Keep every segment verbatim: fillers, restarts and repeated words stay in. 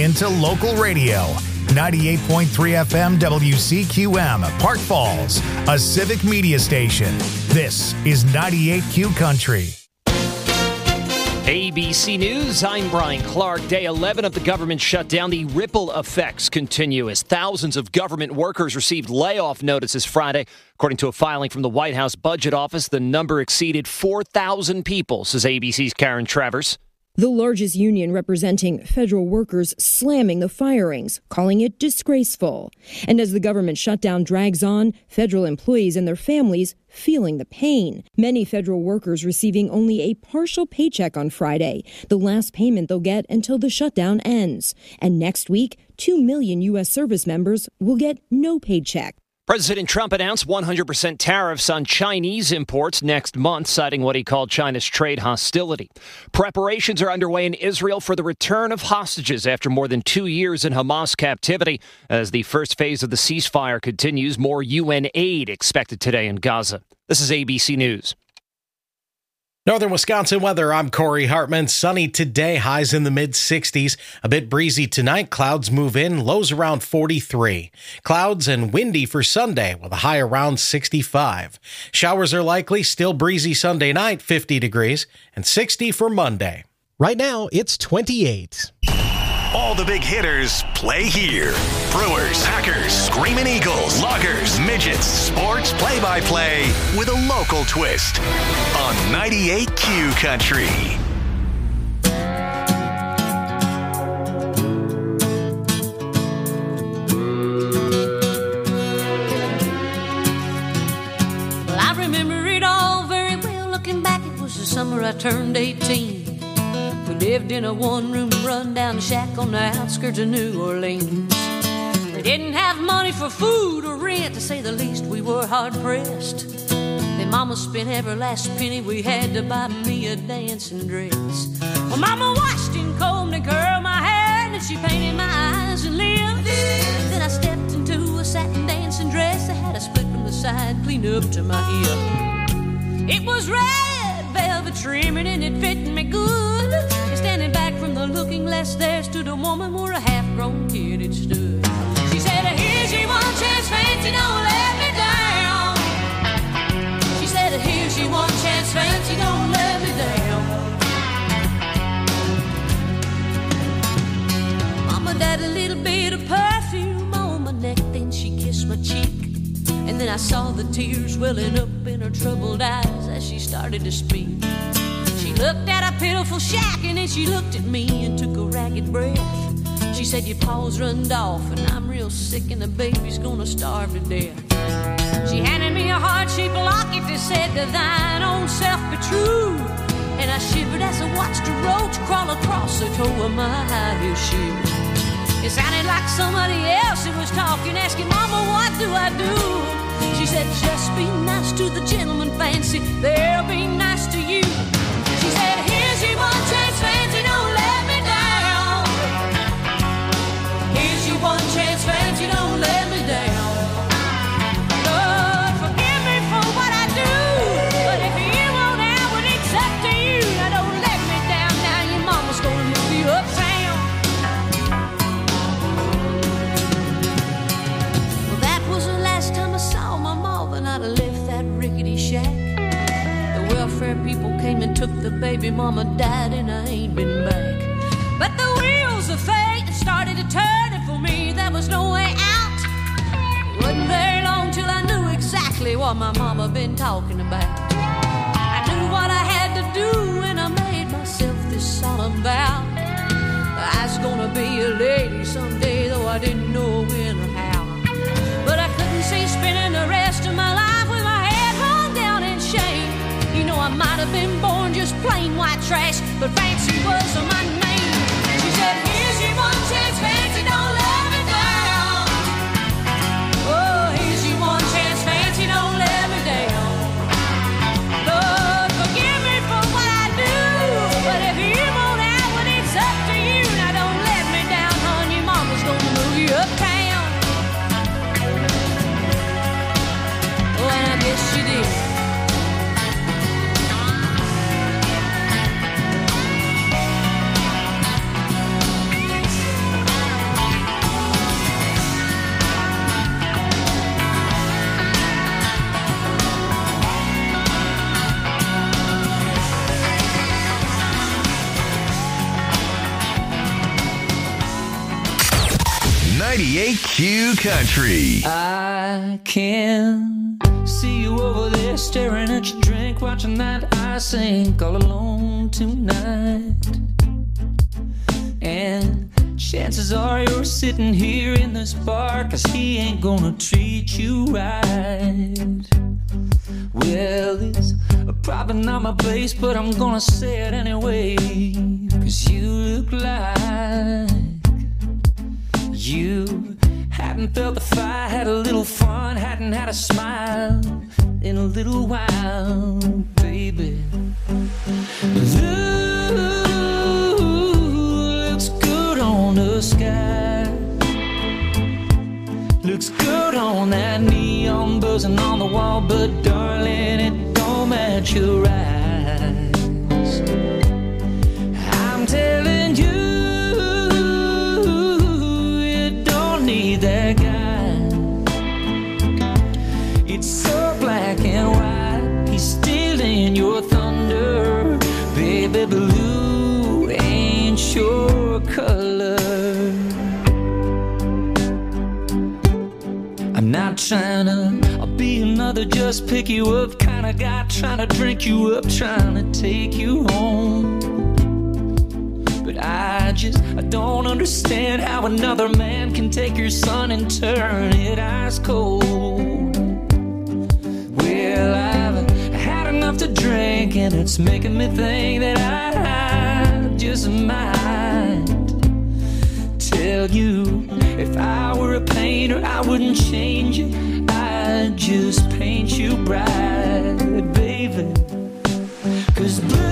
into local radio. ninety-eight point three F M W C Q M, Park Falls, a civic media station. This is ninety-eight Q Country. A B C News, I'm Brian Clark. Day eleven of the government shutdown. The ripple effects continue as thousands of government workers received layoff notices Friday. According to a filing from the White House Budget Office, the number exceeded four thousand people, says A B C's Karen Travers. The largest union representing federal workers slamming the firings, calling it disgraceful. And as the government shutdown drags on, federal employees and their families feeling the pain. Many federal workers receiving only a partial paycheck on Friday, the last payment they'll get until the shutdown ends. And next week, two million U S service members will get no paycheck. President Trump announced one hundred percent tariffs on Chinese imports next month, citing what he called China's trade hostility. Preparations are underway in Israel for the return of hostages after more than two years in Hamas captivity. As the first phase of the ceasefire continues, more U N aid expected today in Gaza. This is A B C News. Northern Wisconsin weather, I'm Corey Hartman. Sunny today, highs in the mid sixties. A bit breezy tonight, clouds move in, lows around forty-three. Clouds and windy for Sunday with a high around sixty-five. Showers are likely, still breezy Sunday night, fifty degrees, and sixty for Monday. Right now, it's twenty-eight. All the big hitters play here. Brewers, Packers, Screaming Eagles, Loggers, Midgets, sports play-by-play with a local twist on ninety-eight Q Country. Well, I remember it all very well. Looking back, it was the summer I turned eighteen. We lived in a one-room run-down shack on the outskirts of New Orleans. We didn't have money for food or rent, to say the least. We were hard-pressed. Then Mama spent every last penny we had to buy me a dancing dress. Well, Mama washed and combed and curled my hair, and then she painted my eyes and lips. Then I stepped into a satin dancing dress that had a split from the side clean up to my hip. It was red velvet trimming and it fit me good. And standing back from the looking glass there stood a woman where a half-grown kid had stood. She said, here's your one chance, fancy, don't let me down. She said, here's your one chance, fancy, don't let me down. Mama died a little bit of perfume on my neck, then she kissed my cheek. And then I saw the tears welling up in her troubled eyes as she started to speak. She looked at a pitiful shack and then she looked at me and took a ragged breath. She said, your paws runned off and I'm real sick and the baby's gonna starve to death. She handed me a heart-shaped locket that said, to thine own self be true. And I shivered as I watched a roach crawl across the toe of my high-heel shoe. It sounded like somebody else that was talking, asking, Mama, what do I do? She said, just be nice to the gentleman, fancy, they'll be nice to you. She said, here's your one chance, fancy, don't let me down. Here's your one chance, fancy, don't let me down. Lord, forgive me for what I do, but if you won't out, well, it's up to you. Now don't let me down, now your mama's gonna move you uptown. Well, that was the last time I saw my mama, and I'd have left that rickety shack. The welfare people came and took the baby, mama died and I ain't been back. But the wheels of fate started to turn, and for me there was no way out. It wasn't very long till I knew exactly what my mama been talking about. I knew what I had to do and I made myself this solemn vow. I was gonna be a lady someday, though I didn't know when or how. But I couldn't see spending the rest of my life with my head hung down in shame. You know, I might have been born just plain white trash, but fancy was my name. She said, here's your one chance, fancy, don't let me down. Oh, here's your one chance, fancy, don't let me down. Lord, forgive me for what I do, but if you won't out, well, it's up to you. Now don't let me down, hon, your mama's gonna move you uptown. Oh, and I guess she did. ninety-eight Q Country. I can see you over there staring at your drink, watching that I sink all alone tonight. And chances are you're sitting here in this bar, 'cause he ain't gonna treat you right. Well, it's probably not my place, but I'm gonna say it anyway, 'cause you look like you hadn't felt the fire, had a little fun, hadn't had a smile in a little while, baby. Ooh, looks good on the sky, looks good on that neon buzzing on the wall, but darling, it don't match your eyes. I'm telling you, that guy, it's so black and white, he's stealing your thunder, baby blue ain't your color. I'm not trying to I'll be another just pick you up kind of guy, trying to drink you up, trying to take you home. But I just, I don't understand how another man can take your sun and turn it ice cold. Well, I've had enough to drink, and it's making me think that I just might tell you, if I were a painter, I wouldn't change it, I'd just paint you bright, baby. 'Cause blue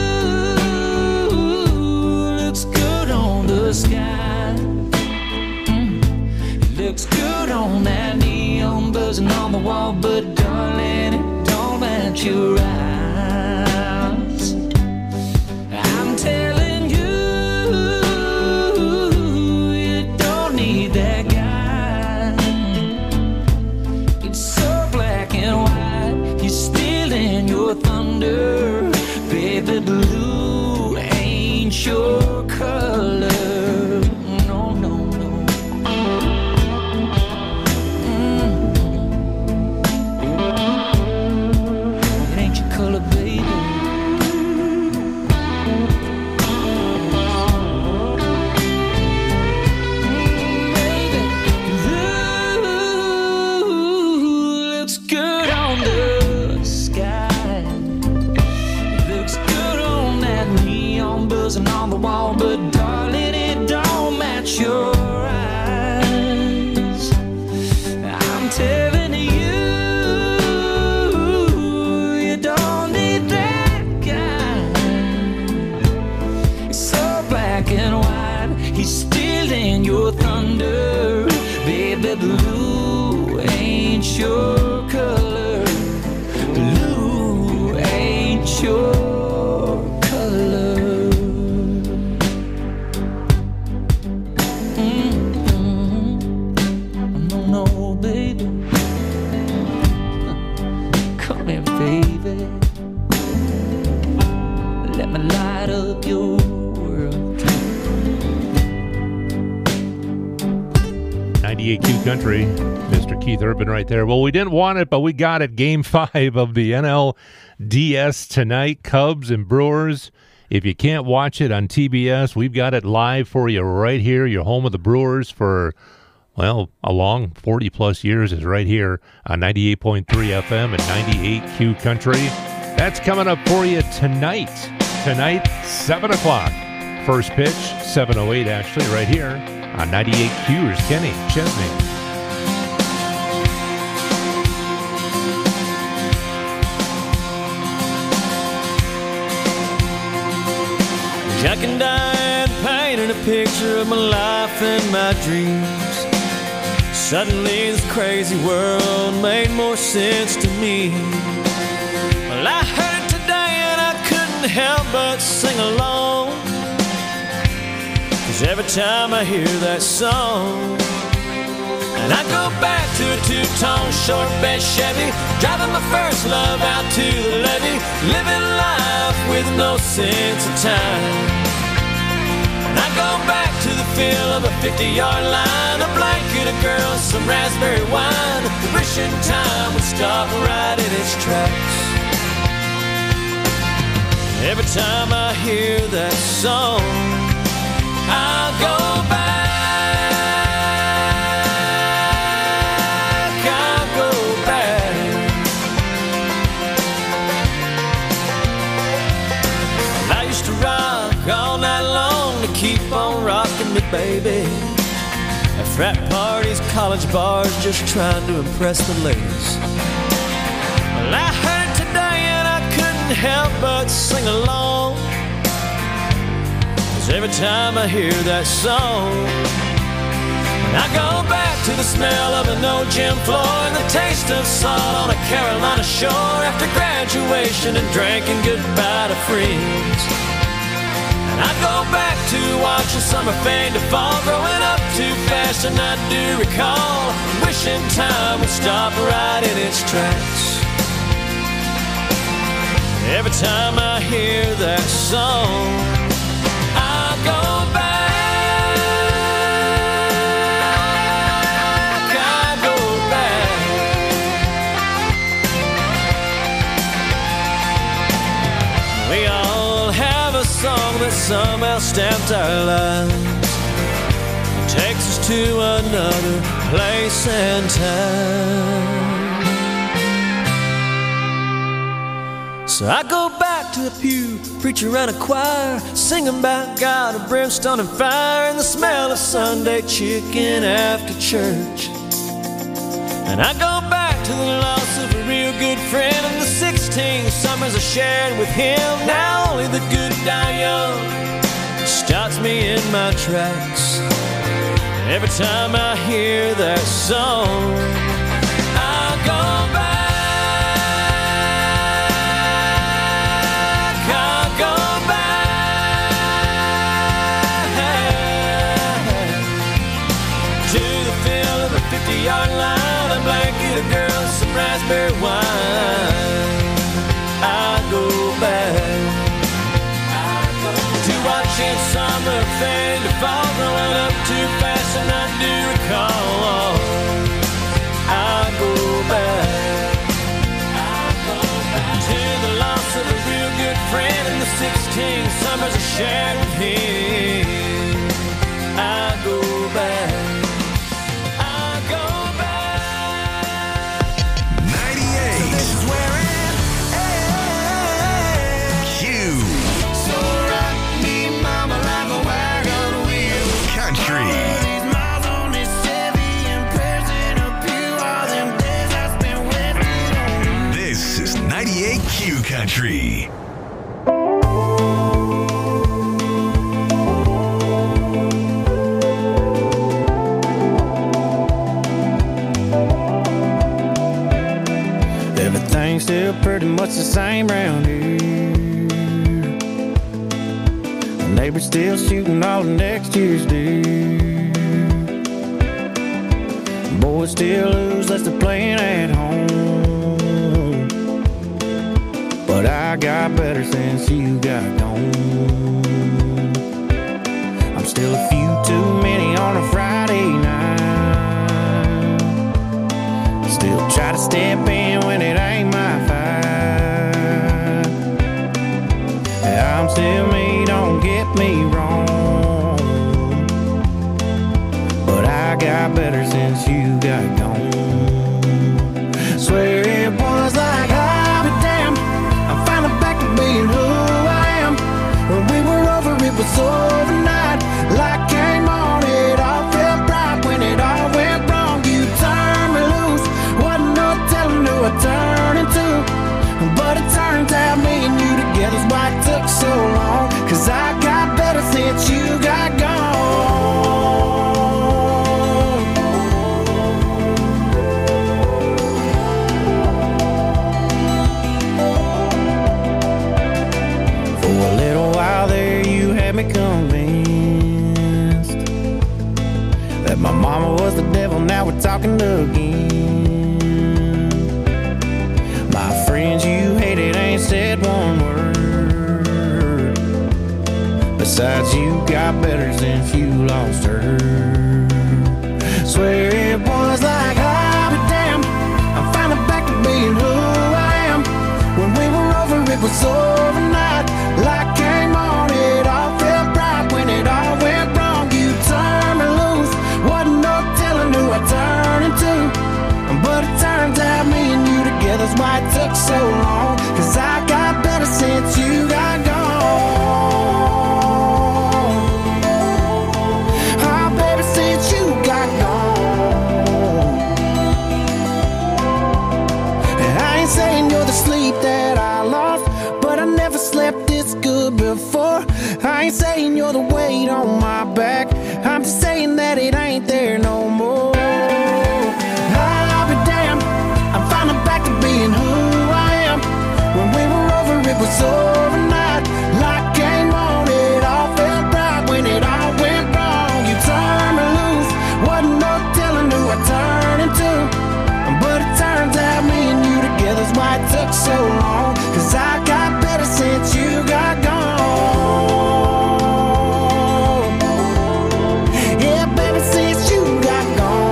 the sky, mm. It looks good on that neon buzzing on the wall, but darling, it don't match your eyes. I'm telling you, you don't need that guy. It's so black and white, he's stealing your thunder, baby blue ain't your color. No, no, no. Mm. It ain't your color, baby. Mm, baby. Ooh, looks good on the sky. It looks good on that neon buzzing on the wall, but darling, it don't match your eyes. I'm telling you, you don't need that guy. It's so black and white, he's stealing your thunder, baby blue ain't your color, blue ain't your ninety-eight Q Country, Mister Keith Urban right there. Well, we didn't want it, but we got it. Game five of the N L D S tonight, Cubs and Brewers. If you can't watch it on T B S, we've got it live for you right here. Your home of the Brewers for, well, a long forty-plus years is right here on ninety-eight point three F M and ninety-eight Q Country. That's coming up for you tonight. Tonight, seven o'clock. First pitch, seven oh eight actually, right here on ninety-eight Q. Here's Kenny Chesney. Jack and Diane painted a picture of my life and my dreams. Suddenly this crazy world made more sense to me. Well, I heard it today and I couldn't help but sing along, 'cause every time I hear that song, and I go back to a two-tone short bed Chevy, driving my first love out to the levee, living life with no sense of time. And I go back to the feel of a fifty-yard line, a blanket, a girl, and some raspberry wine. Wishing time would stop right in its tracks. Every time I hear that song, I'll go back, I'll go back. Well, I used to rock all night long to keep on rocking me, baby. At frat parties, college bars, just trying to impress the ladies. Well, I heard it today and I couldn't help but sing along. 'Cause every time I hear that song, I go back to the smell of an old gym floor and the taste of salt on a Carolina shore after graduation and drinking goodbye to friends. And I go back to watching summer fade to fall, growing up too fast, and I do recall wishing time would stop right in its tracks. Every time I hear that song, I go back, I go back. We all have a song that somehow stamped our lives, it takes us to another place and time. So I go back to the pew, preacher and a choir, singing about God and brimstone and fire, and the smell of Sunday chicken after church. And I go back to the loss of a real good friend and the sixteen summers I shared with him. Now only the good die young stops me in my tracks. Every time I hear that song, I go back. Yard line, a blanket, a girl, some raspberry wine. I go back, I go to watching summer fade to fall, growing up too fast, and I do recall. I go back, I go back to the loss of a real good friend and the sixteen summers I shared with him. I go back. ninety-eight Q Country. Everything's still pretty much the same round here. The neighbor's still shooting all the next year's deer. Boys still lose less they're playing at home. But I got better since you got gone. I'm still a few too many on a Friday night. Still try to step in when it ain't my fight. I'm still me, don't get me wrong. But I got better since you got gone. Swear it was like I'll be damned, being who I am. When we were over, it was overnight. Light came on, it all felt bright. When it all went wrong, you turned me loose. Wasn't no telling who I turned into. But it turns out me and you together's why it took so long. 'Cause I got better since you got gone. Me convinced that my mama was the devil, now we're talking again. My friends you hated ain't said one word, but Besides, you got better since you lost her. Swear it was like, I'll be damned, I'm finally back to being who I am. When we were over, it was overnight. Light came on, it all felt right. When it all went wrong, you turned me loose. Wasn't no telling who I turned into. But it turns out me and you together's why it took so long. Cause I got better since you got gone. Oh, baby, since you got gone. And I ain't saying you're the sleep that I lost, but I never slept this good before. I ain't saying you're the weight on my back, I'm just saying that it ain't there no more. Being who I am. When we were over, it was overnight. Light came on, it all felt right. When it all went wrong, you turned me loose. Wasn't no telling who I turned into. But it turns out me and you together's why it took so long. Cause I got better since you got gone. Yeah, baby, since you got gone.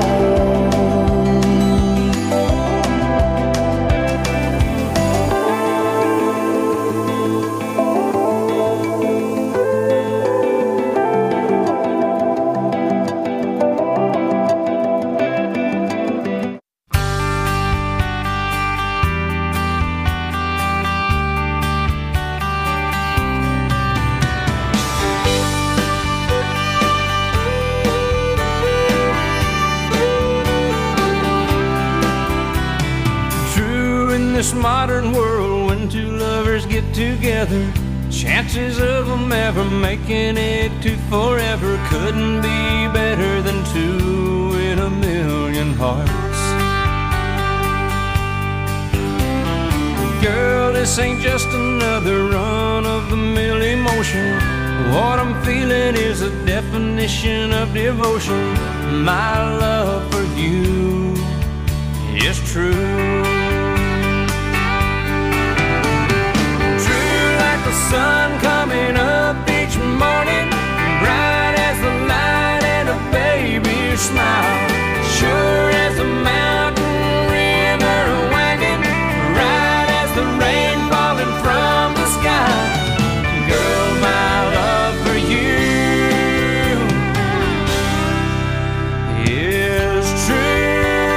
This modern world, when two lovers get together, chances of them ever making it to forever couldn't be better than two in a million hearts. Girl, this ain't just another run-of-the-mill emotion. What I'm feeling is a definition of devotion. My love for you is true. Sun coming up each morning, bright as the light and a baby's smile, sure as a mountain river wagon, right as the rain falling from the sky. Girl, my love for you is true.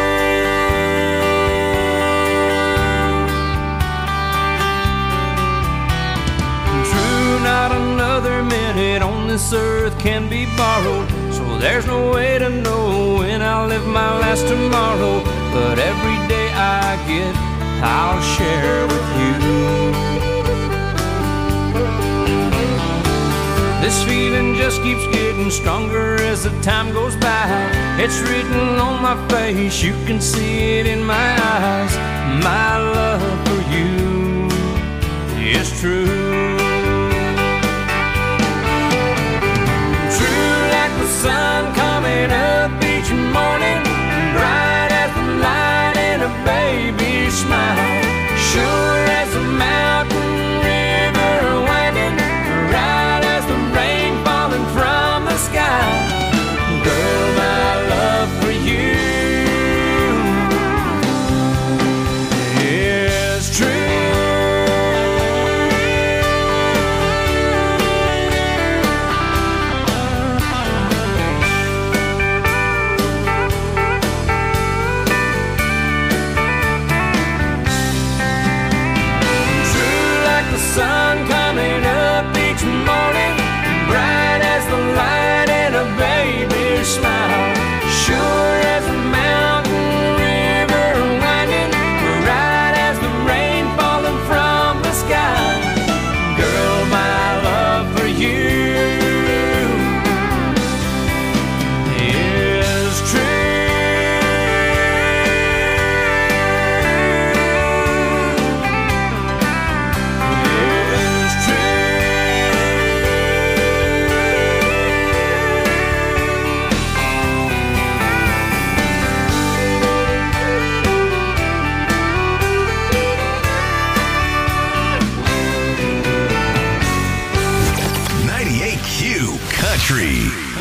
Not another minute on this earth can be borrowed, so there's no way to know when I'll live my last tomorrow. But every day I get, I'll share with you. This feeling just keeps getting stronger as the time goes by. It's written on my face, you can see it in my eyes. My love for you is true. Sun coming up each morning, bright as the light and a baby's smile, sure as a mountain river winding, right as the rain falling from the sky. Girl, my love for you is true.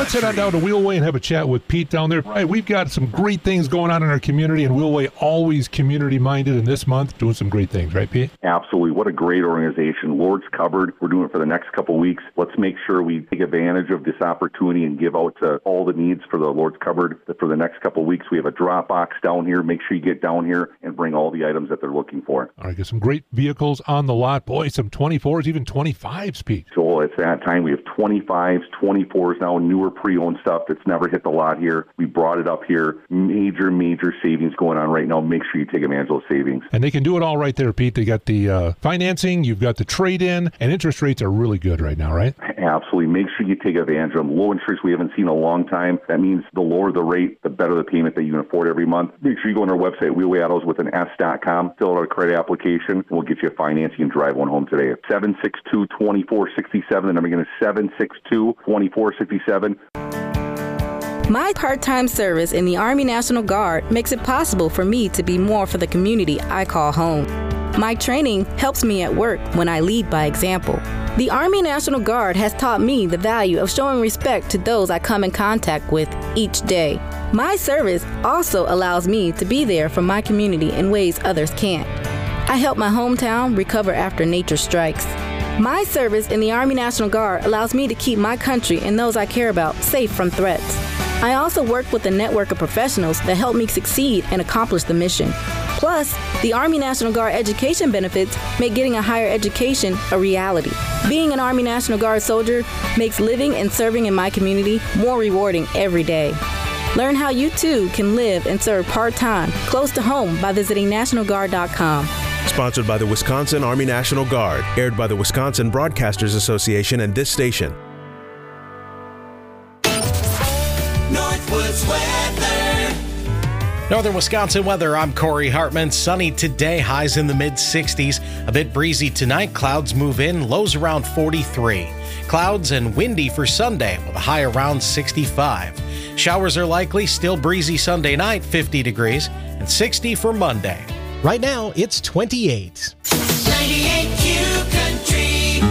let's head on down to Wheelway and have a chat with Pete down there. Hey, we've got some great things going on in our community, and Wheelway always community-minded, and this month doing some great things, right, Pete? Absolutely. What a great organization. Lord's Cupboard, we're doing it for the next couple of weeks. Let's make sure we take advantage of this opportunity and give out to all the needs for the Lord's Cupboard. For the next couple of weeks, we have a drop box down here. Make sure you get down here and bring all the items that they're looking for. All right, get some great vehicles on the lot. Boy, some twenty-fours, even twenty-fives, Pete. So it's that time. We have twenty-fives, twenty-fours now, newer pre-owned stuff that's never hit the lot here. We brought it up here. Major, major savings going on right now. Make sure you take advantage of those savings. And they can do it all right there, Pete. They got the uh, financing, you've got the trade-in, and interest rates are really good right now, right? Absolutely. Make sure you take advantage of them. Low interest we haven't seen in a long time. That means the lower the rate, the better the payment that you can afford every month. Make sure you go on our website, Wheelway Autos with an S dot com, fill out a credit application, and we'll get you a financing and drive one home today. seven six two, two four six seven. The number again is seven six two, two four six seven. My part-time service in the Army National Guard makes it possible for me to be more for the community I call home. My training helps me at work when I lead by example. The Army National Guard has taught me the value of showing respect to those I come in contact with each day. My service also allows me to be there for my community in ways others can't. I help my hometown recover after nature strikes. My service in the Army National Guard allows me to keep my country and those I care about safe from threats. I also work with a network of professionals that help me succeed and accomplish the mission. Plus, the Army National Guard education benefits make getting a higher education a reality. Being an Army National Guard soldier makes living and serving in my community more rewarding every day. Learn how you too can live and serve part-time close to home by visiting national guard dot com. Sponsored by the Wisconsin Army National Guard, aired by the Wisconsin Broadcasters Association and this station. Northwoods weather. Northern Wisconsin weather, I'm Corey Hartman. Sunny today, highs in the mid sixties. A bit breezy tonight, clouds move in, lows around forty-three. Clouds and windy for Sunday with a high around sixty-five. Showers are likely, still breezy Sunday night, fifty degrees, and sixty for Monday. Right now, it's twenty-eight. ninety-eight Q Country.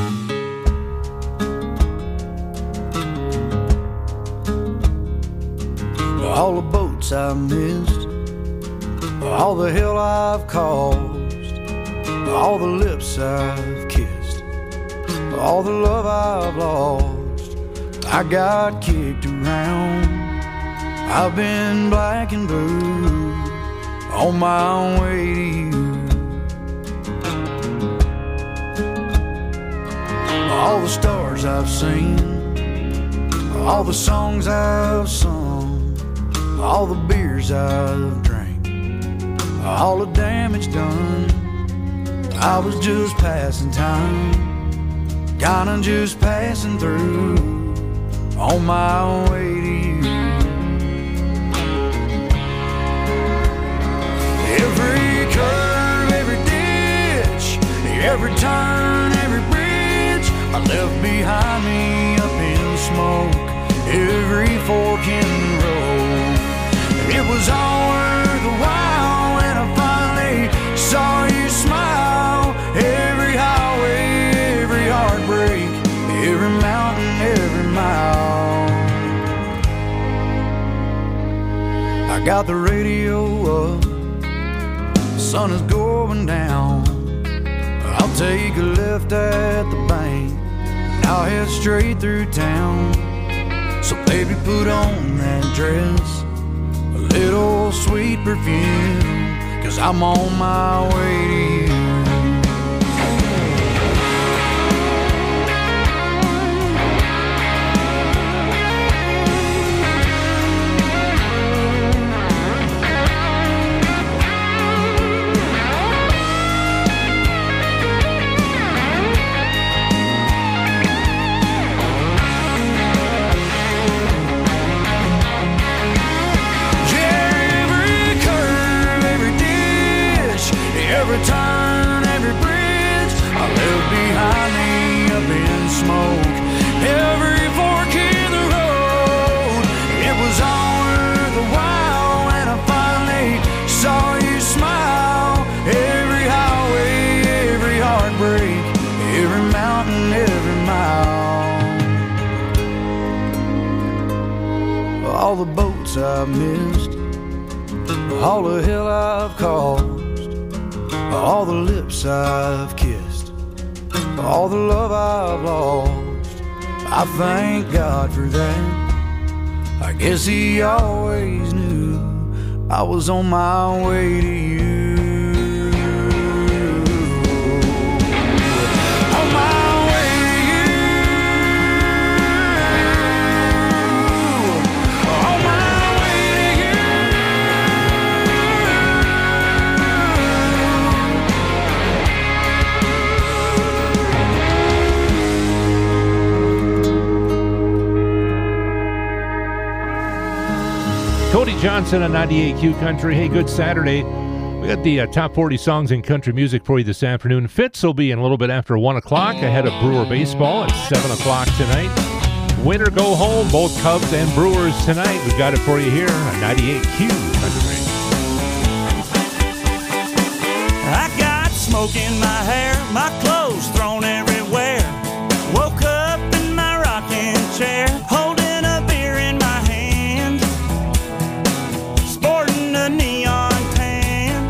All the boats I've missed, all the hell I've caused, all the lips I've kissed, all the love I've lost. I got kicked around, I've been black and blue, on my way to you. All the stars I've seen, all the songs I've sung, all the beers I've drank, all the damage done. I was just passing time, kinda just passing through, on my way to you. Every curve, every ditch, every turn, every bridge I left behind me up in smoke, every fork in the road. It was all worth the while when I finally saw you smile. Every highway, every heartbreak, every mountain, every mile. I got the radio up, the sun is going down. I'll take a left at the bank, and I'll head straight through town. So baby, put on that dress, a little sweet perfume, 'cause I'm on my way to you. Every turn, all the boats I've missed, all the hell I've caused, all the lips I've kissed, all the love I've lost. I thank God for that. I guess he always knew I was on my way to you. On my way to you. On my way to you. Cody Johnson on ninety-eight Q Country. Hey, good Saturday. We got the uh, top forty songs in country music for you this afternoon. Fitz will be in a little bit after one o'clock ahead of Brewer baseball at seven o'clock tonight. Win or go home, both Cubs and Brewers tonight. We've got it for you here on ninety-eight Q Country. I got smoke in my hair, my clothes thrown everywhere. Woke up in my rocking chair, holding a beer in my hand, sporting a neon tan.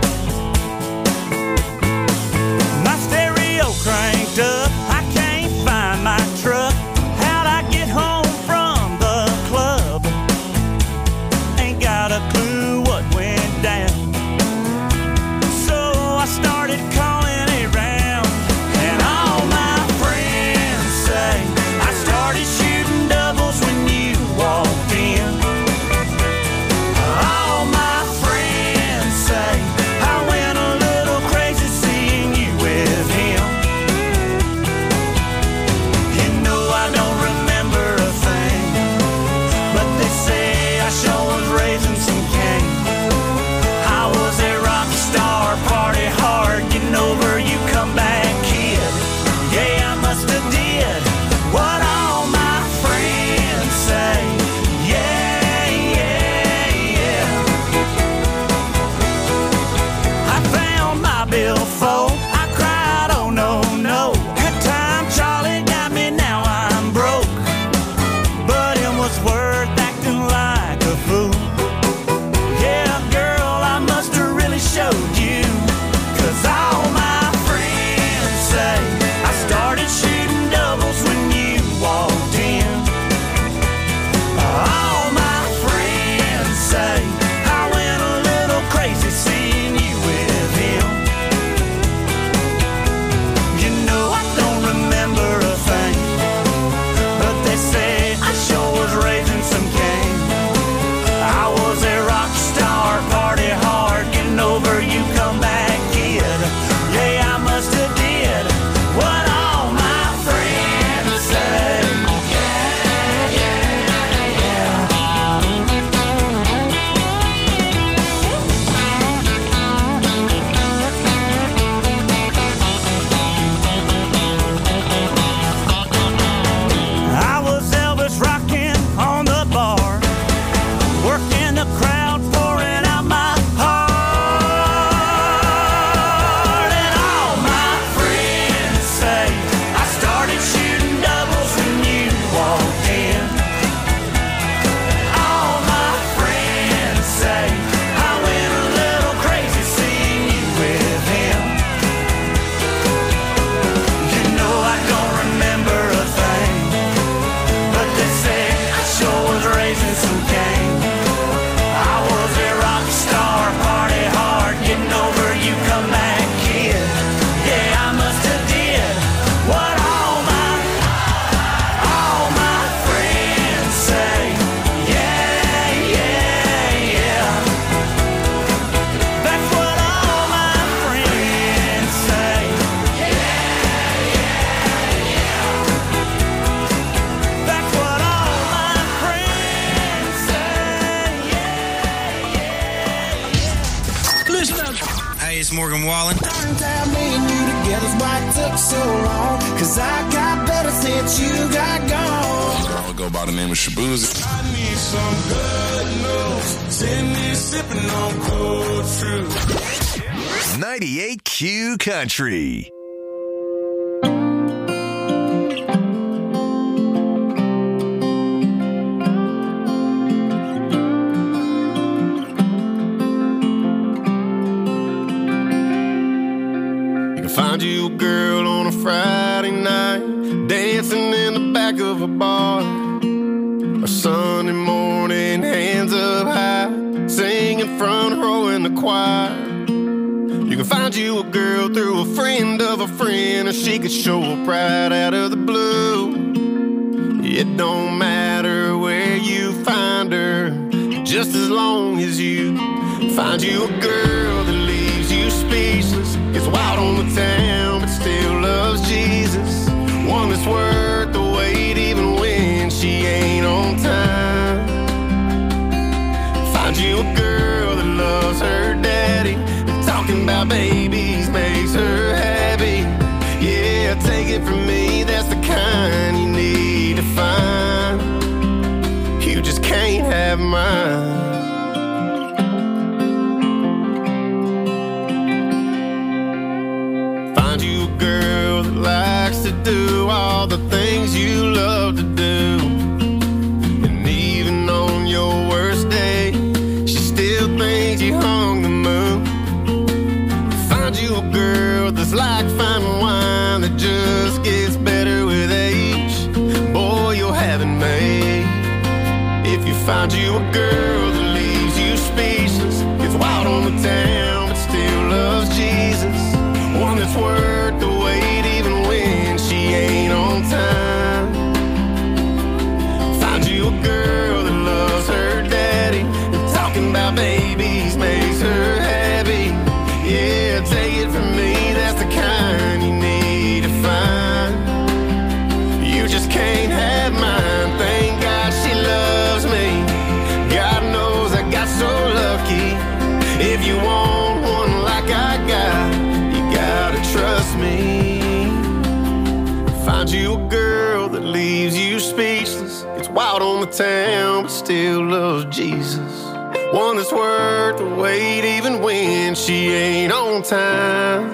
My stereo cranked up, I can't find my truck. How'd I get home from the club? Ain't got a clue what went down. So I started calling around, and all my friends say I started shooting doubles when you walked in. All my friends say I went a little crazy seeing you with him. You know I don't remember a thing, but they say I sure was raising some cane. I was a rock star, party hard, getting over you come back kid. Yeah, I must have did what all my friends say. Yeah, yeah, yeah. I found my billfold, I cried, oh no, no. Good time, Charlie got me, now I'm broke. But it was worth acting like a fool. Yeah, girl, I must have really showed you. Cause all my friends say I started shooting doubles when you walked in. All my friends say I went a little crazy seeing you with him. You know I don't remember a thing, but they say I sure was raising some cane. I was a rock star, party hard, getting over you come back kid. Yeah, I must have did what all my friends say. Yeah, yeah, yeah. I was Elvis rocking on the bar, working the crowd, pouring out my heart. And all my friends say I started shooting doubles when you walked in. All my friends say I went a little crazy seeing you with him. You know I don't remember a thing, but they say I sure was raising some cane. I was a rock star, party hard, getting over you come back kid. Yeah, I must have did what all my, all my friends say. Yeah, yeah, yeah. That's what all my friends say. Yeah, yeah, yeah. That's what all my friends say. Listen up. Hey, it's Morgan Wallen. Time me and you together's why it took so long. Cause I got better since you got gone. I'll go by the name of Shaboozey. I need some good news. Send me sipping on cold fruit. ninety-eight Q Country. Find you a girl on a Friday night, dancing in the back of a bar. A Sunday morning, hands up high, singing front row in the choir. You can find you a girl through a friend of a friend, or she could show up right out of the blue. It don't matter where you find her, just as long as you find you a girl that leaves you speechless, gets wild on the town but still loves Jesus. One that's worth the wait even when she ain't on time. Find you a girl that loves her daddy, and talking about babies makes her happy. Yeah, take it from me, that's the kind you need to find. You just can't have mine. Find you a girl that likes to do all the things you love to do, and even on your worst day, she still thinks you hung the moon. Find you a girl that's like fine wine that just gets better with age. Boy, you'll have it made if you find you a girl that leaves you speechless, gets wild on the town but still loves Jesus. One that's worth the wait even when she ain't on time. Find you a girl that loves her daddy, and talking about babies makes her happy. Yeah, take it from me, that's the kind you need to find. You just can't have mine. Thank God she loves me. God knows I got so lucky. If you want one like I got, gotta trust me. Find you a girl that leaves you speechless, gets wild on the town but still loves Jesus. One that's worth the wait even when she ain't on time.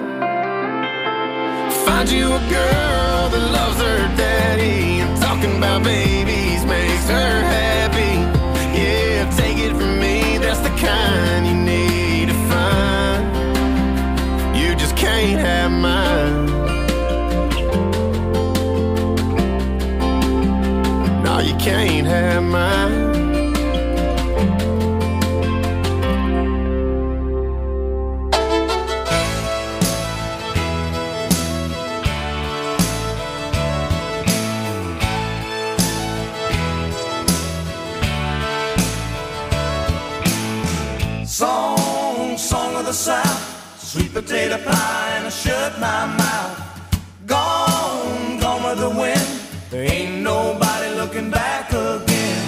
Find you a girl that loves her daddy, and talking about babies makes her happy. Yeah, take it from me, that's the kind you need to find. You just can't have mine. No, you can't have mine. Song, song of the South, sweet potato pie and I shut my mouth. Gone, gone with the wind, there ain't nobody looking back again.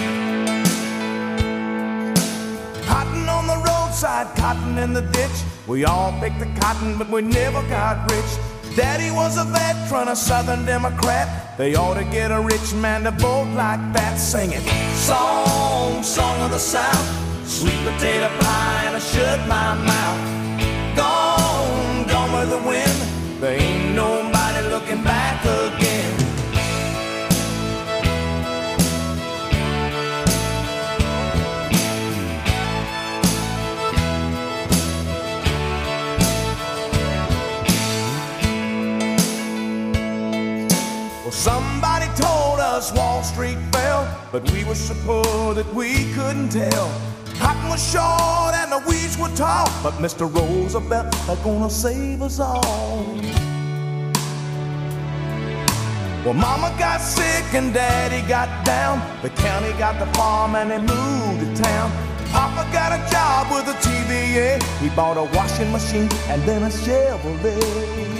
Cotton on the roadside, cotton in the ditch. We all picked the cotton, but we never got rich. Daddy was a veteran, a Southern Democrat. They ought to get a rich man to vote like that. Singing, song, song of the South, sweet potato pie and I shut my mouth. Gone, gone with the wind, there ain't nobody looking back again. Well, somebody told us Wall Street fell, but we were so poor that we couldn't tell. Cotton was short and the weeds were tall, but Mister Roosevelt is gonna save us all. Well, Mama got sick and Daddy got down. The county got the farm and they moved to town. Papa got a job with a T V A. He bought a washing machine and then a Chevrolet.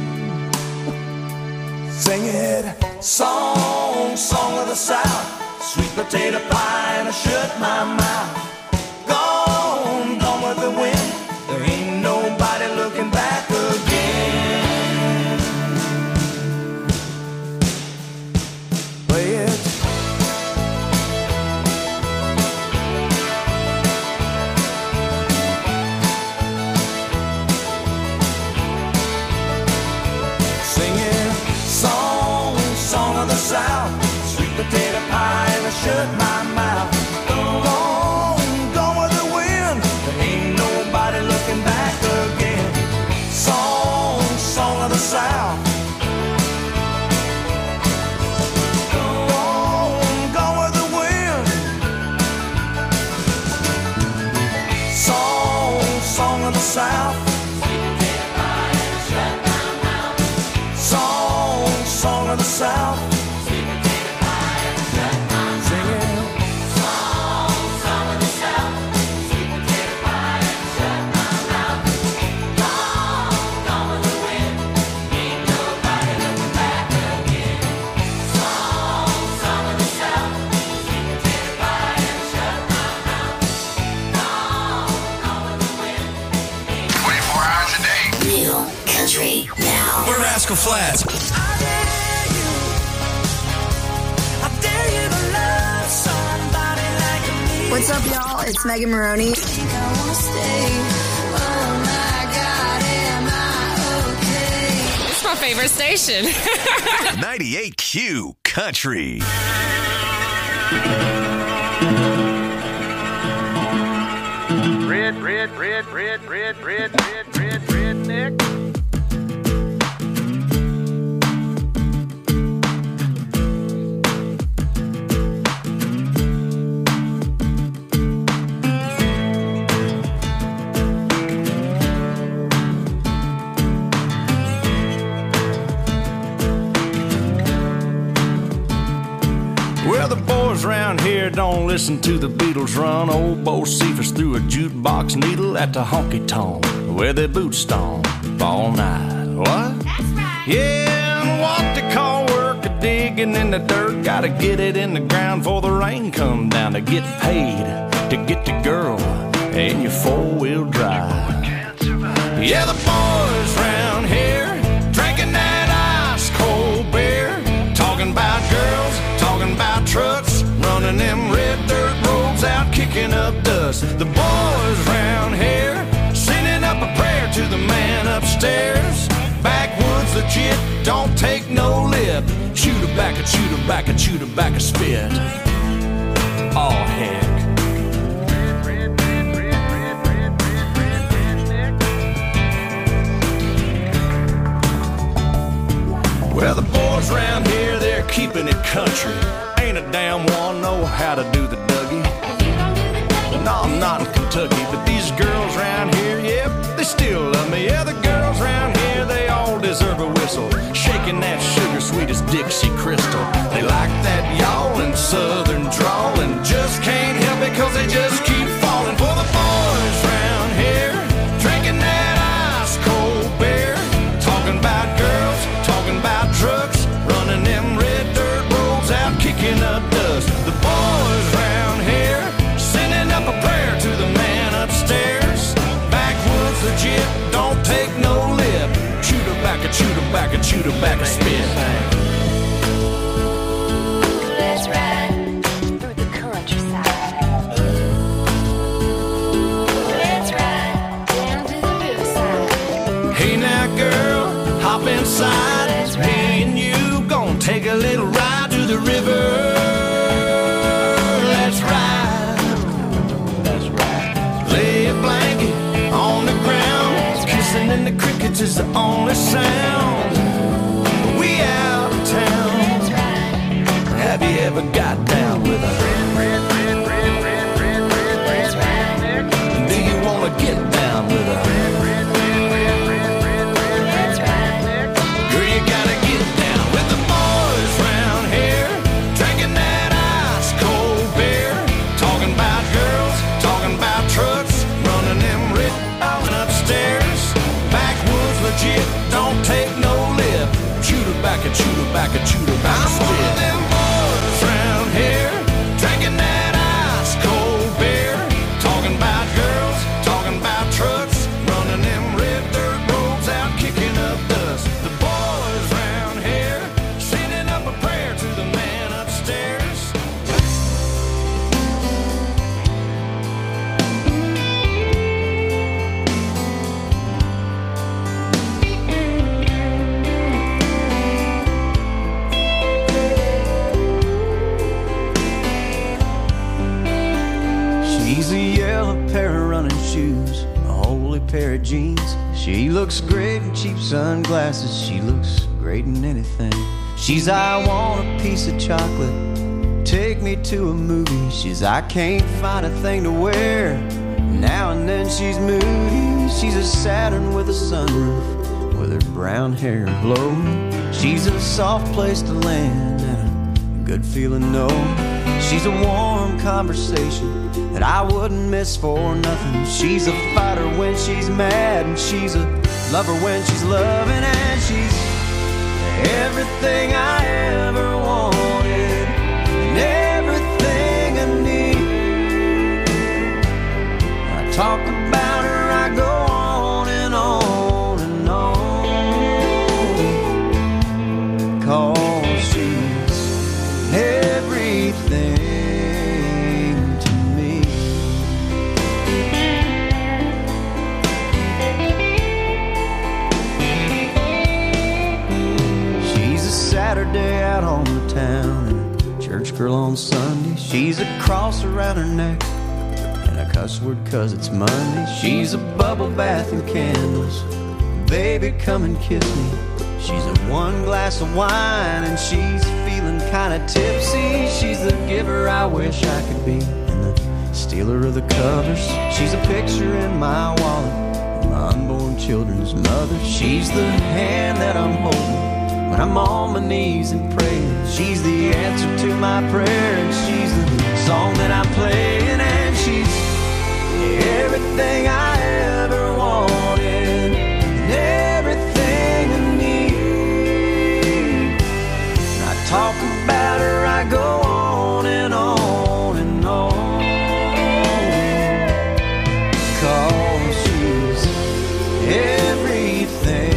Sing it, song, song of the South, sweet potato pie and I shut my mouth. Gone, gone with the wind, there ain't nobody looking back again. Play it. Singing, song, song of the South, sweet potato pie and I shut my mouth. Gone, gone with the wind, there ain't nobody looking back again. Song, the South. Song, song of the South. Now. We're Rascal Flatts. What's up, y'all? It's Megan Maroney. It's my favorite station. ninety-eight Q Country. Red, red, red, red, red, red, red, red, redneck. Well, the boys around here don't listen to the Beatles run. Old Bo Cephas threw a jukebox needle at the honky-tonk where they boot stomp all night. What? That's right. Yeah, and what they call work a digging in the dirt. Gotta get it in the ground before the rain come down to get paid, to get the girl in your four-wheel drive. Yeah, the boys round here drinking that ice-cold beer, talking about girls, talking about trucks, running them red dirt roads out, kicking up dust. The boys round here sending up a prayer to the man upstairs. Backwoods legit, don't take no lip. Shoot her back, a shoot her back, a shoot her back, a spit. Oh heck. Well, the boys around here, they're keeping it country. Ain't a damn one know how to do the Dougie. No, I'm not in Kentucky, but these girls around here, yep, they still love me. Yeah, the girls around here, they all deserve a whistle. Shaking that sugar sweet as Dixie Crystal. They like that yawling southern drawl and just can't help it cause they just keep falling for the boys around here. Drinking that ice cold beer, talking about girls, talking about trucks, running them red dirt roads out, kicking up dust. The boys round here sending up a prayer to the man upstairs. Backwoods legit, don't take no lip. Shoot her back, a shoot her back, a shoot her back, a spit. Let's ride through the countryside. Let's ride down to the riverside. Hey now girl, hop inside. Me and you gon' take a little ride to the river. Let's ride. That's right. Lay a blanket on the ground. Kissing in the crickets is the only sound. We out of town. Have you ever got down with a red, red, red, red, red, red, red, red, red? Do you wanna get down with a red, red, red, red, red, red, red, red? Girl, you gotta get down with the boys round here, drinking that ice cold beer, talking about girls, talking about trucks, running them red out upstairs. Backwoods legit, don't take no lip. Shoot her back and shoot her back and shoot her back. I'm one of them boys round here, drinking that ice cold beer, talking about girls, talking about trucks, running them red dirt roads out, kicking up dust. The boys round here sending up a prayer to the man upstairs. She's a yellow pair of running shoes, a holy pair of jeans. She looks great in cheap sunglasses. She looks great in anything. She's I want a piece of chocolate, take me to a movie. She's I can't find a thing to wear. Now and then she's moody. She's a Saturn with a sunroof, with her brown hair blowing. She's a soft place to land and a good feeling, no. She's a warm conversation that I wouldn't miss for nothing. She's a fighter when she's mad, and she's a lover when she's loving, and she's everything I ever wanted and everything I need. I talk about her, I go on and on and on, 'cause she's everything to me. She's a Saturday out on the town and a church girl on Sunday. She's a cross around her neck and a cuss word 'cause it's Monday. She's a bubble bath and candles, baby come and kiss me. She's a one glass of wine and she's feeling kinda tipsy. She's the giver I wish I could be and the stealer of the covers. She's a picture in my wallet, my unborn children's mother. She's the hand that I'm holding when I'm on my knees and praying. She's the answer to my prayer, and she's the song that I'm playing, and she's everything I ever wanted and everything I need. And I talk about her, I go on and on and on, 'cause she's everything.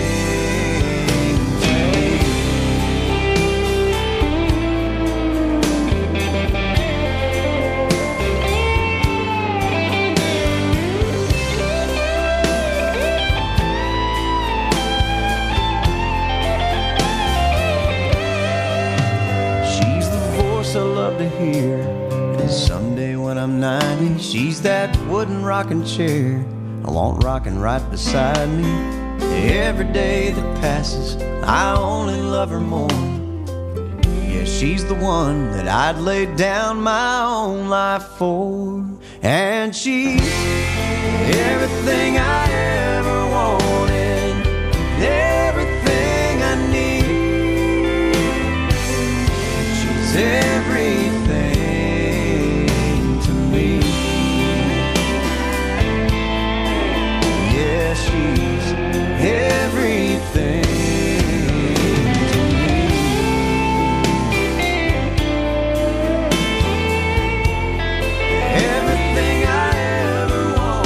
I love to hear, and someday when I'm ninety, she's that wooden rocking chair I want rocking right beside me. Every day that passes, I only love her more. Yeah, she's the one that I'd lay down my own life for, and she's everything I ever wanted, everything I need. She's everything to me. Yeah, she's everything to me. Everything I ever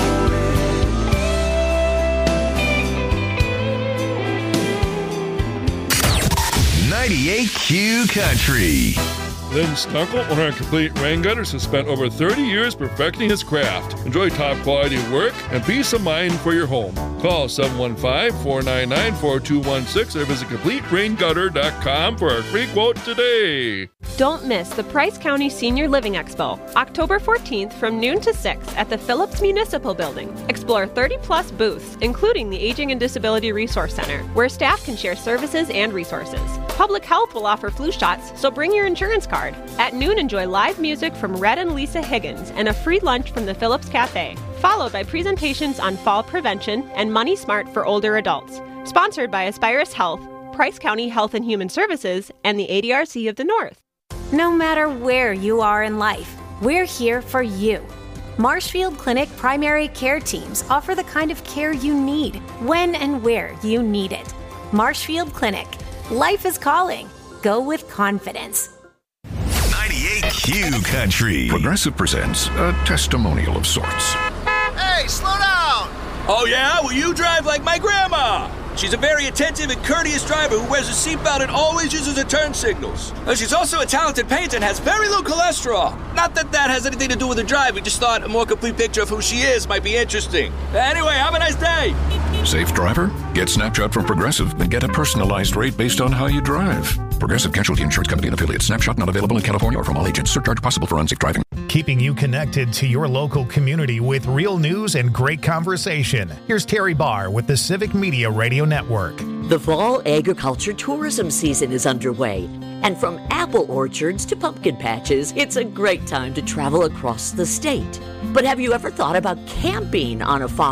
wanted. ninety-eight Q Country. Lynn Snuckle, owner of Complete Rain Gutters, has spent over thirty years perfecting his craft. Enjoy top quality work and peace of mind for your home. Call seven one five, four nine nine, four two one six or visit complete rain gutter dot com for a free quote today. Don't miss the Price County Senior Living Expo, October fourteenth from noon to six at the Phillips Municipal Building. Explore thirty plus booths, including the Aging and Disability Resource Center, where staff can share services and resources. Public Health will offer flu shots, so bring your insurance card. At noon, enjoy live music from Red and Lisa Higgins and a free lunch from the Phillips Cafe, followed by presentations on fall prevention and Money Smart for older adults. Sponsored by Aspirus Health, Price County Health and Human Services, and the A D R C of the North. No matter where you are in life, we're here for you. Marshfield Clinic primary care teams offer the kind of care you need, when and where you need it. Marshfield Clinic. Life is calling. Go with confidence. ninety-eight Q Country. Progressive presents a testimonial of sorts. Hey, slow down! Oh yeah? Well, you drive like my grandma. She's a very attentive and courteous driver who wears a seatbelt and always uses her turn signals. And she's also a talented painter and has very low cholesterol. Not that that has anything to do with her drive. We just thought a more complete picture of who she is might be interesting. Anyway, have a nice day. Safe driver? Get Snapshot from Progressive and get a personalized rate based on how you drive. Progressive Casualty Insurance Company and affiliates. Snapshot not available in California or from all agents. Surcharge possible for unsafe driving. Keeping you connected to your local community with real news and great conversation. Here's Terry Barr with the Civic Media Radio Network. The fall agriculture tourism season is underway, and from apple orchards to pumpkin patches, it's a great time to travel across the state. But have you ever thought about camping on a farm?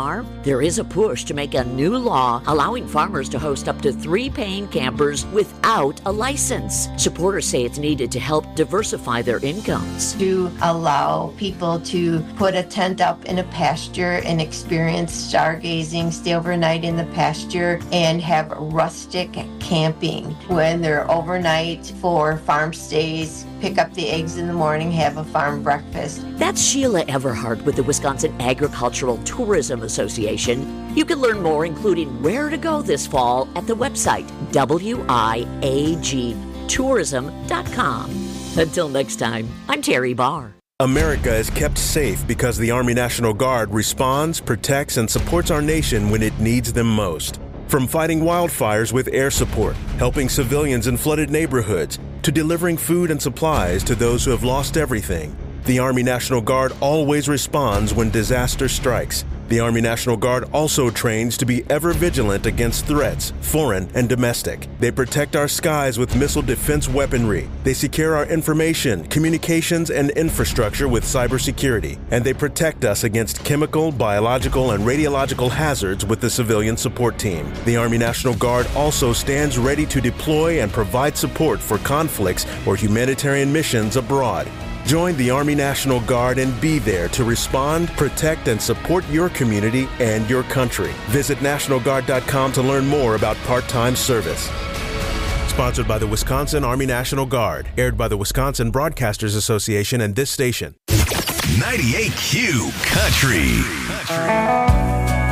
There is a push to make a new law allowing farmers to host up to three paying campers without a license. Supporters say it's needed to help diversify their incomes. To allow people to put a tent up in a pasture and experience stargazing, stay overnight in the pasture, and have rustic camping when they're overnight for farm stays, pick up the eggs in the morning, have a farm breakfast. That's Sheila Everhart with the Wisconsin Agricultural Tourism Association. You can learn more, including where to go this fall, at the website W I A G tourism dot com. Until next time, I'm Terry Barr. America is kept safe because the Army National Guard responds, protects, and supports our nation when it needs them most. From fighting wildfires with air support, helping civilians in flooded neighborhoods, to delivering food and supplies to those who have lost everything, the Army National Guard always responds when disaster strikes. The Army National Guard also trains to be ever vigilant against threats, foreign and domestic. They protect our skies with missile defense weaponry. They secure our information, communications, and infrastructure with cybersecurity. And they protect us against chemical, biological, and radiological hazards with the civilian support team. The Army National Guard also stands ready to deploy and provide support for conflicts or humanitarian missions abroad. Join the Army National Guard and be there to respond, protect, and support your community and your country. Visit National Guard dot com to learn more about part-time service. Sponsored by the Wisconsin Army National Guard. Aired by the Wisconsin Broadcasters Association and this station. ninety-eight Q Country. Country.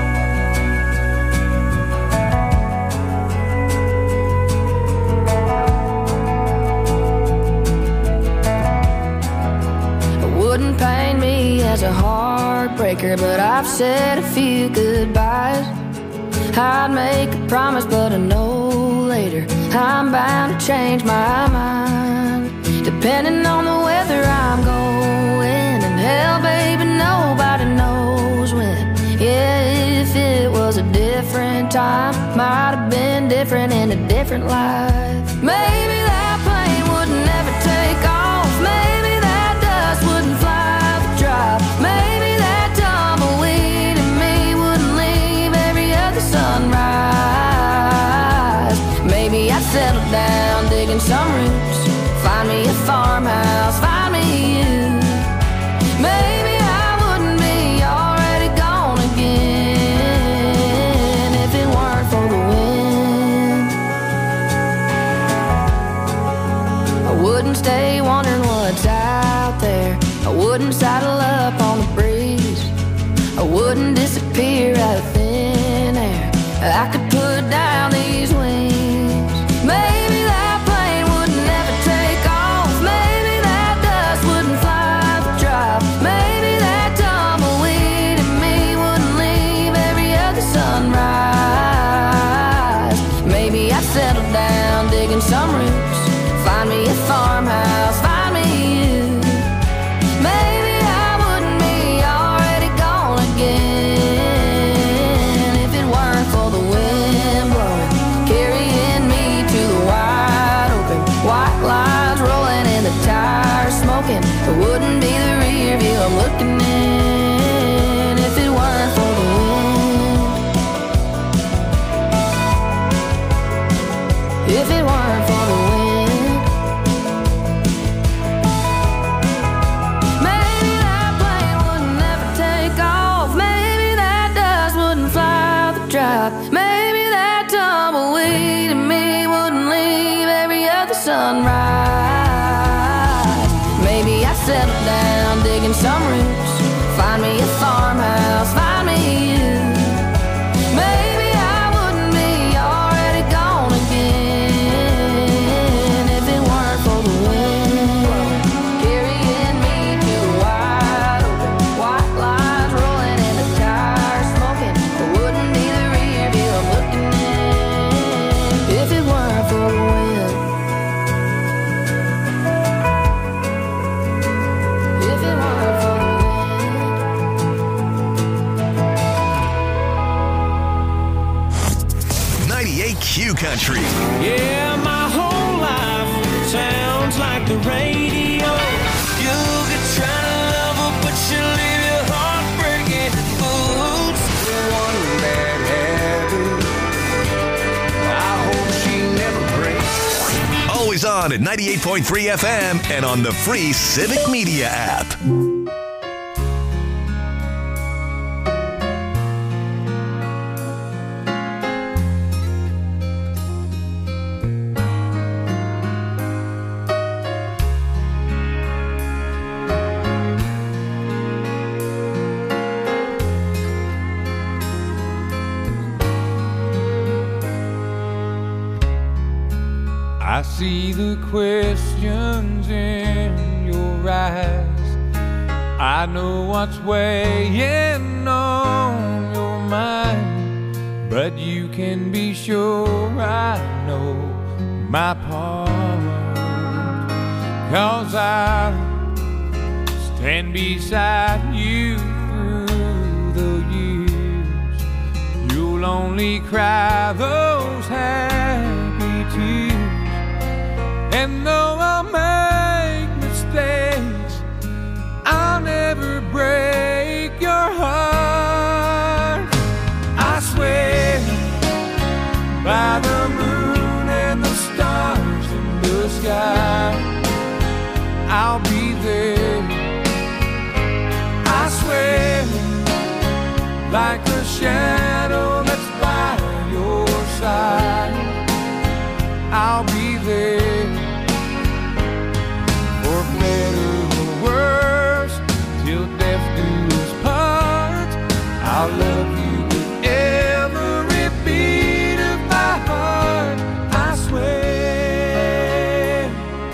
Wouldn't pain me as a heartbreaker, but I've said a few goodbyes. I'd make a promise, but I know later I'm bound to change my mind. Depending on the weather I'm going, and hell, baby, nobody knows when. Yeah, if it was a different time, might have been different in a different life. Maybe that plane would never take off. Maybe that dust wouldn't fly the drop. Maybe that tumbleweed in me wouldn't leave every other sunrise. Maybe I'd settle down digging some roots, find me a farmhouse, find me you. Maybe I wouldn't be already gone again if it weren't for the wind. I wouldn't stay wondering what's out there. I wouldn't saddle up on the breeze. I wouldn't disappear out of thin air. I could put down these wings. Maybe that plane would never take off. Maybe that dust wouldn't fly the drop. Maybe that tumbleweed in me wouldn't leave every other sunrise. Maybe I'd settle down digging some roots, find me a farmhouse, find me you. Maybe I wouldn't be already gone again if it weren't for the wind blowing, carrying me to the wide open. White lines rolling and the tires smoking. It wouldn't be the rear view I'm looking in if it weren't for the wind. If it weren't for the wind. Maybe that plane would never take off. Maybe that dust wouldn't fly the drop. Maybe that tumbleweed in me wouldn't leave every other sunrise. Maybe I'd settle down digging some roots, find me a farmhouse, find me you. Maybe I wouldn't be already gone again if it weren't for the wind carrying me to the wide open. White lines rolling and the tires smoking. It wouldn't be the rear view I'm looking in if it weren't for the wind. If it weren't for the ninety-eight Q Country. Yeah, my whole life sounds like the radio. You could try to love her, but she'll leave your heart breaking boots. One on at ninety-eight point three F M and on the free Civic Media app. I see the questions in your eyes. I know what's weighing on your mind, but you can be sure I know my part. 'Cause I stand beside you through the years. You'll only cry those happy tears. And though I'll make mistakes, I'll never break your heart. I swear by the moon and the stars in the sky, I'll be there. I swear like a shadow that's by your side, I'll be there. For better or worse, till death do us part, I'll love you with every beat of my heart, I swear.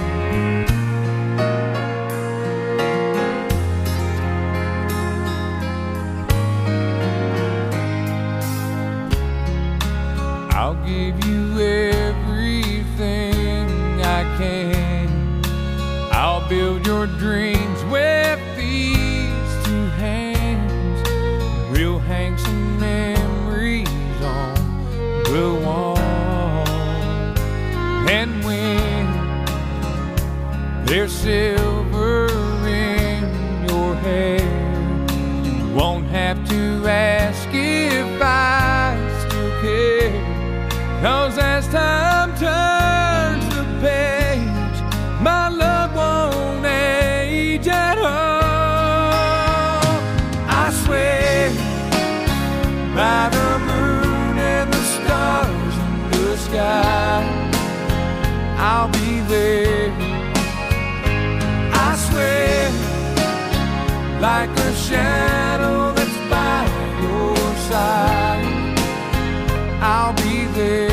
I'll give you everything I can. I'll build your dreams with these two hands. We'll hang some memories on the wall. And when there's silver in your hair, you won't have to ask if I still care. 'Cause as time turns the page, my love won't age at all. I swear by the moon and the stars in the sky, I'll be there. I swear like a shadow that's by your side, I'll be there.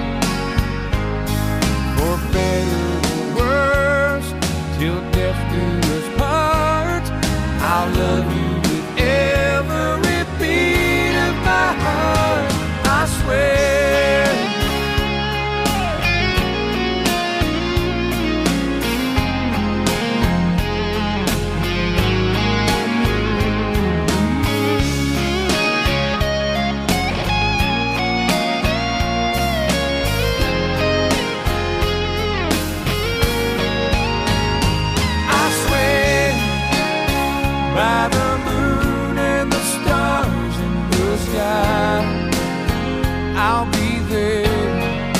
For better or worse, till death do us part, I'll love you with every beat of my heart, I swear. By the moon and the stars in the sky, I'll be there.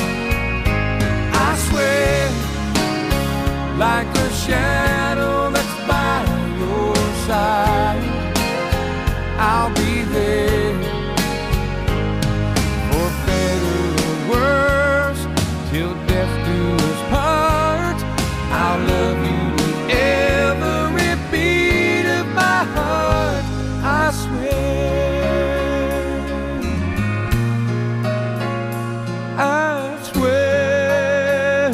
I swear like a shadow that's by your side, I'll be there. For better or worse, till death do us part, I'll love you with every beat of my heart, I swear. I swear.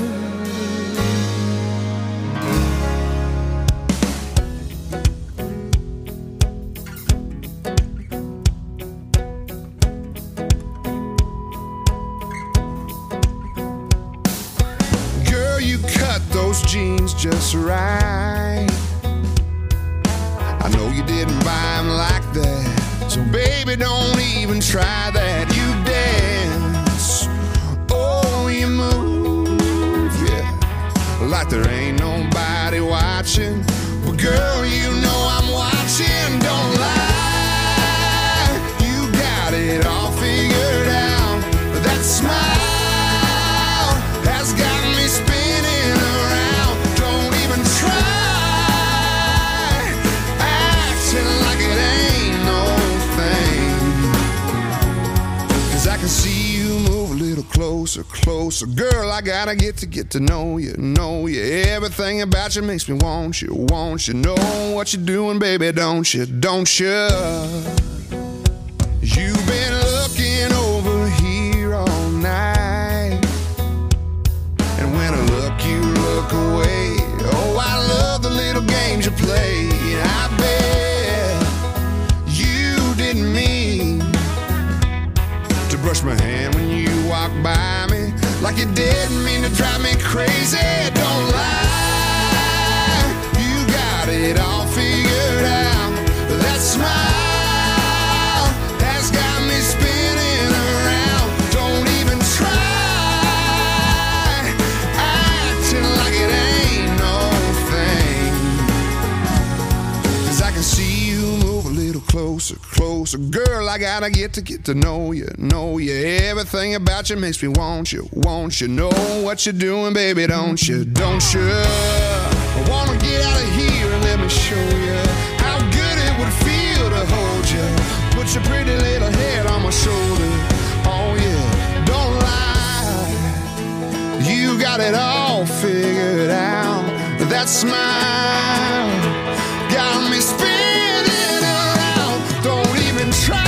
Girl, you cut those jeans just right. I know you didn't buy them like that, so baby, don't even try that. You dance, oh, you move, yeah, like there ain't nobody watching. But girl, you know I'm watching, don't lie. You got it all figured out. That smile has got me spinning closer, closer. Girl, I gotta get to get to know you, know you. Everything about you makes me want you, want you. Know what you're doing, baby, don't you, don't you? You've been looking over here all night, and when I look, you look away. Oh, I love the little games you play. I bet you didn't mean to brush my hand when you walked by me, like you didn't mean to drive me crazy. Don't lie, you got it all figured out. That smile has got me spinning around. Don't even try acting like it ain't no thing, 'cause I can see you move a little closer, closer. Girl, I gotta get to get to know you, know you. Everything about you makes me want you, want you. Know what you're doing, baby, don't you, don't you? I wanna get out of here and let me show you how good it would feel to hold you. Put your pretty little head on my shoulder. Oh yeah, don't lie, you got it all figured out. That smile got me spinning around. Don't even try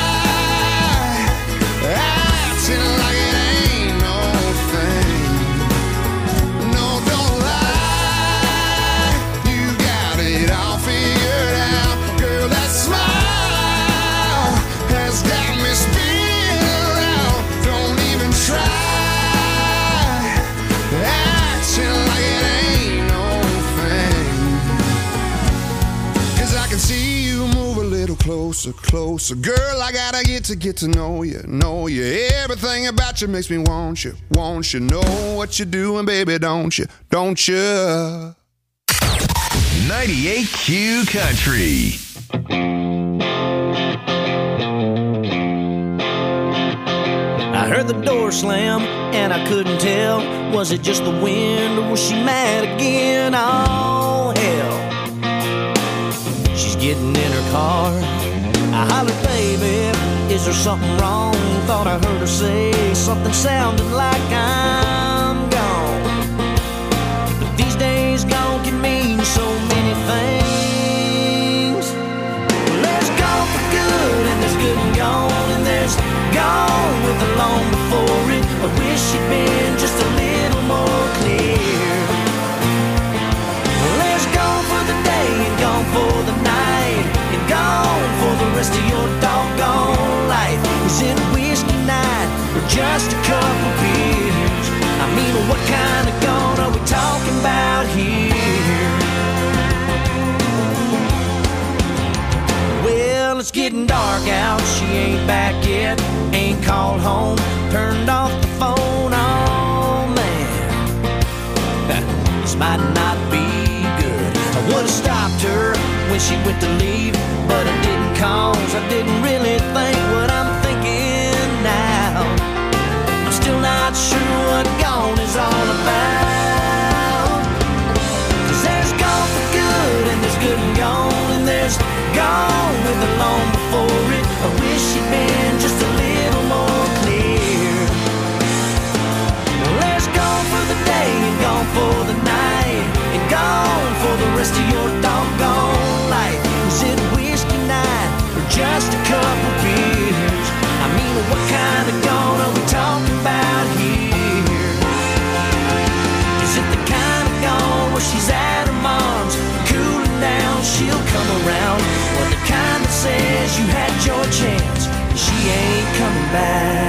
acting like it ain't no thing. No, don't lie, you got it all figured out. Girl, that smile has got me spinning around. Don't even try acting like it ain't no thing, 'cause I can see you move a little closer, closer. Girl, I gotta get to get to know you, know you. Everything about you makes me want you, want you. Know what you're doing, baby, don't you, don't you? ninety-eight Q Country. I heard the door slam and I couldn't tell. Was it just the wind or was she mad again? Oh, hell. She's getting in her car. I hollered, baby, is there something wrong? Thought I heard her say something sounding like I'm gone. But these days gone can mean so many things. Well, there's gone for good and there's good and gone, and there's gone with the long before it. I wish she'd been just a little more clear. Well, there's gone for the day and gone for the night, and gone for the rest of your doggone life. Is it a whiskey night or just a couple beers? I mean, what kind of gone are we talking about here? Well, it's getting dark out, she ain't back yet, ain't called home, turned off the phone. Oh man, this might not be good. I would've stopped her when she went to leave, but I didn't, cause I didn't really think what I'm thinking now. I'm still not sure what gone is all about, 'cause there's gone for good and there's good and gone, and there's gone with the long before it. I wish she'd been just a little more clear. Well, there's gone for the day and gone for the night, and gone for the rest of your doggone life. Is it a whiskey night or just a couple beers? I mean, what kind of gone are we talking about here? Is it the kind of gone where she's at her mom's, cooling down, she'll come around? Or the kind that says you had your chance, she ain't coming back?